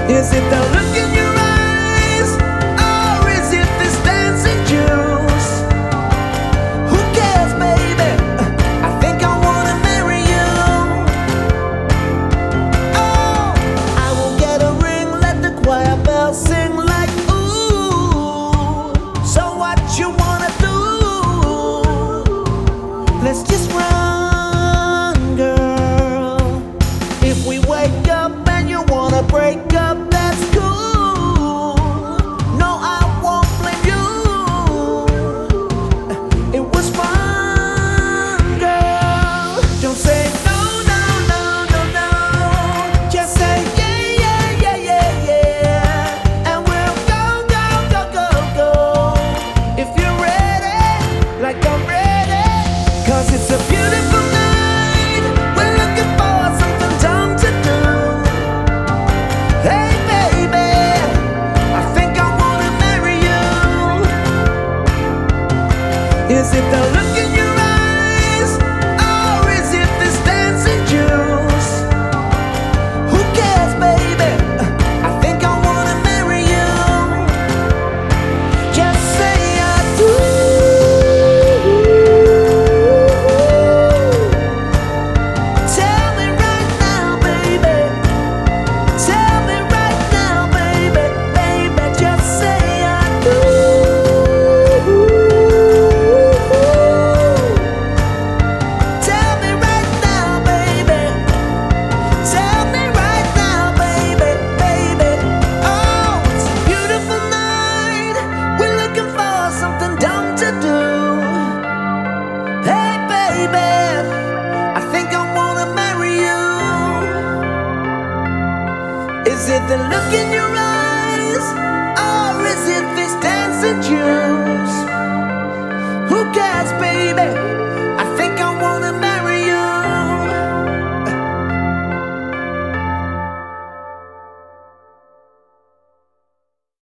Is it the look in your eyes, or is it this dancing juice? Who cares, baby? I think I wanna marry you. Oh, I will get a ring, let the choir bells sing like ooh. So what you wanna do? Let's just run, girl. If we wake up and you wanna break up, that's cool. No, I won't blame you. It was fun, girl. Don't say no, no, no, no, no. Just say yeah, yeah, yeah, yeah, yeah. And we'll go, go, go, go, go. If you're ready, like I'm ready. 'Cause it's a beautiful night. We're looking for something dumb to do. Hey baby, I think I wanna marry you. Is it the look in your eyes, or is it this dancing juice? Who cares, baby? I think I wanna marry you. Just say I do. Tell me right now, baby. Tell me right now, baby, baby, just say I do. Tell me right now, baby. Tell me right now, baby, baby. Oh, it's a beautiful night. We're looking for something dumb to do. Hey, baby, I think I wanna marry you. Is it the look in your eyes, or is it this dancing juice? Who cares, baby?